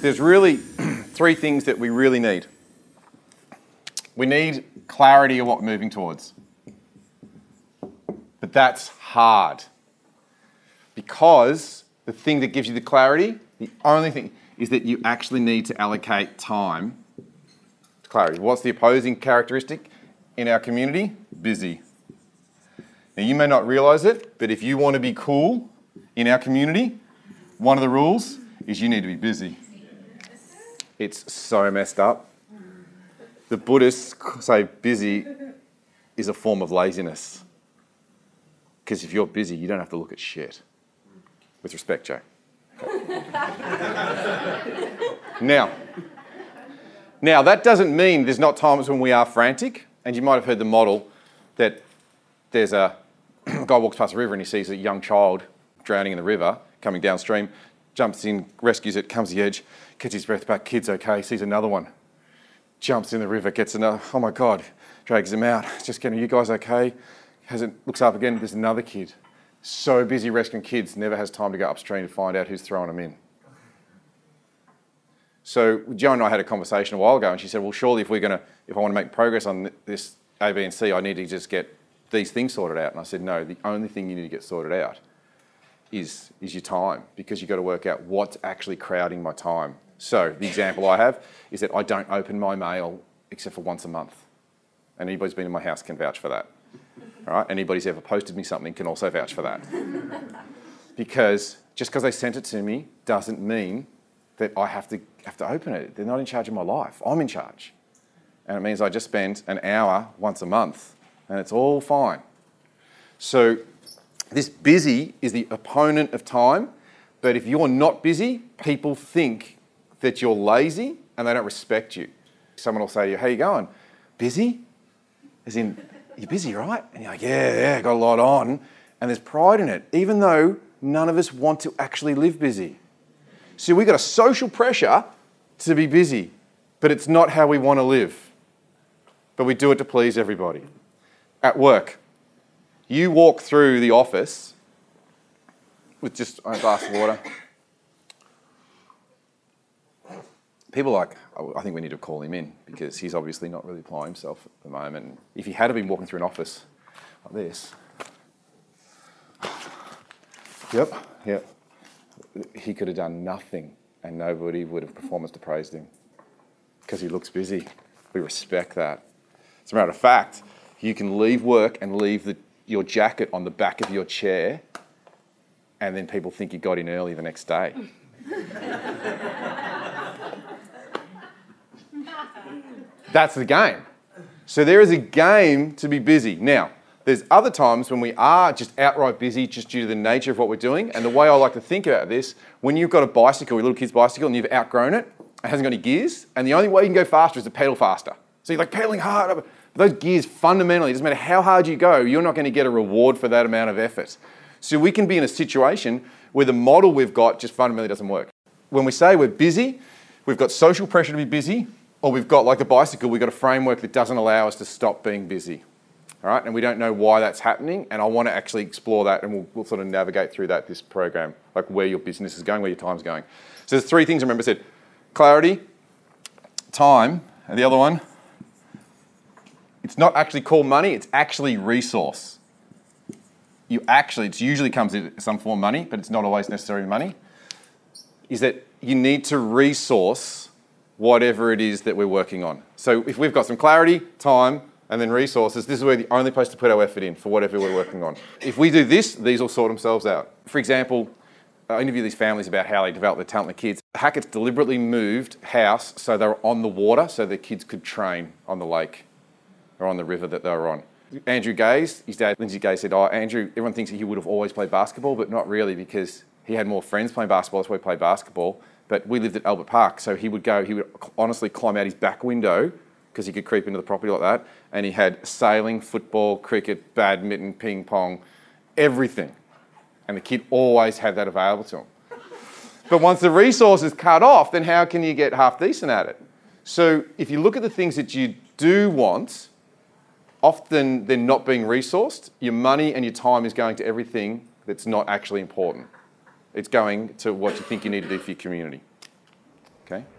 there's really three things that we really need. We need clarity of what we're moving towards. But that's hard. Because the thing that gives you the clarity, the only thing, is that you actually need to allocate time to clarity. What's the opposing characteristic in our community? Busy. Now, you may not realise it, but if you want to be cool in our community, one of the rules is you need to be busy. It's so messed up. The Buddhists say busy is a form of laziness. Because if you're busy, you don't have to look at shit. With respect, Joe. Now, that doesn't mean there's not times when we are frantic. And you might have heard the model that there's a guy walks past a river and he sees a young child drowning in the river, coming downstream, jumps in, rescues it, comes to the edge, catches his breath back, kid's okay, sees another one, jumps in the river, gets another, oh my God, drags him out, just getting, you guys okay? Looks up again, there's another kid. So busy rescuing kids, never has time to go upstream to find out who's throwing them in. So Jo and I had a conversation a while ago and she said, well, surely if I want to make progress on this A, B and C, I need to just get these things sorted out. And I said, no, the only thing you need to get sorted out is your time, because you've got to work out what's actually crowding my time. So the example I have is that I don't open my mail except for once a month. And anybody who's been in my house can vouch for that. All right? Anybody who's ever posted me something can also vouch for that. Because just because they sent it to me doesn't mean that I have to open it. They're not in charge of my life. I'm in charge. And it means I just spend an hour once a month and it's all fine. So this busy is the opponent of time, but if you're not busy, people think that you're lazy and they don't respect you. Someone will say to you, how you going? Busy? As in, you're busy, right? And you're like, yeah, got a lot on. And there's pride in it, even though none of us want to actually live busy. So we've got a social pressure to be busy, but it's not how we want to live. But we do it to please everybody. At work, you walk through the office with just a glass of water. People are like, I think we need to call him in because he's obviously not really applying himself at the moment. If he had been walking through an office like this, yep, he could have done nothing and nobody would have performance appraised him because he looks busy. We respect that. As a matter of fact, you can leave work and leave your jacket on the back of your chair and then people think you got in early the next day. That's the game. So there is a game to be busy. Now, there's other times when we are just outright busy just due to the nature of what we're doing. And the way I like to think about this, when you've got a bicycle, a little kid's bicycle, and you've outgrown it, it hasn't got any gears, and the only way you can go faster is to pedal faster. So you're like pedaling hard. But those gears fundamentally, it doesn't matter how hard you go, you're not going to get a reward for that amount of effort. So we can be in a situation where the model we've got just fundamentally doesn't work. When we say we're busy, we've got social pressure to be busy, or we've got, like the bicycle, we've got a framework that doesn't allow us to stop being busy. All right? And we don't know why that's happening, and I want to actually explore that, and we'll sort of navigate through that, this program, like where your business is going, where your time's going. So there's three things I remember I said. Clarity, time, and the other one, it's not actually called money, it's actually resource. It usually comes in some form of money, but it's not always necessarily money, is that you need to resource whatever it is that we're working on. So if we've got some clarity, time, and then resources, this is where the only place to put our effort in for whatever we're working on. If we do this, these will sort themselves out. For example, I interview these families about how they develop their talent with kids. Hackett's deliberately moved house so they were on the water so their kids could train on the lake or on the river that they were on. Andrew Gaze, his dad, Lindsay Gaze, said, Andrew, everyone thinks that he would have always played basketball, but not really because he had more friends playing basketball, that's why he played basketball. But we lived at Albert Park, so he would honestly climb out his back window because he could creep into the property like that, and he had sailing, football, cricket, badminton, ping pong, everything. And the kid always had that available to him. But once the resource is cut off, then how can you get half decent at it? So if you look at the things that you do want, often they're not being resourced. Your money and your time is going to everything that's not actually important. It's going to what you think you need to do for your community. Okay?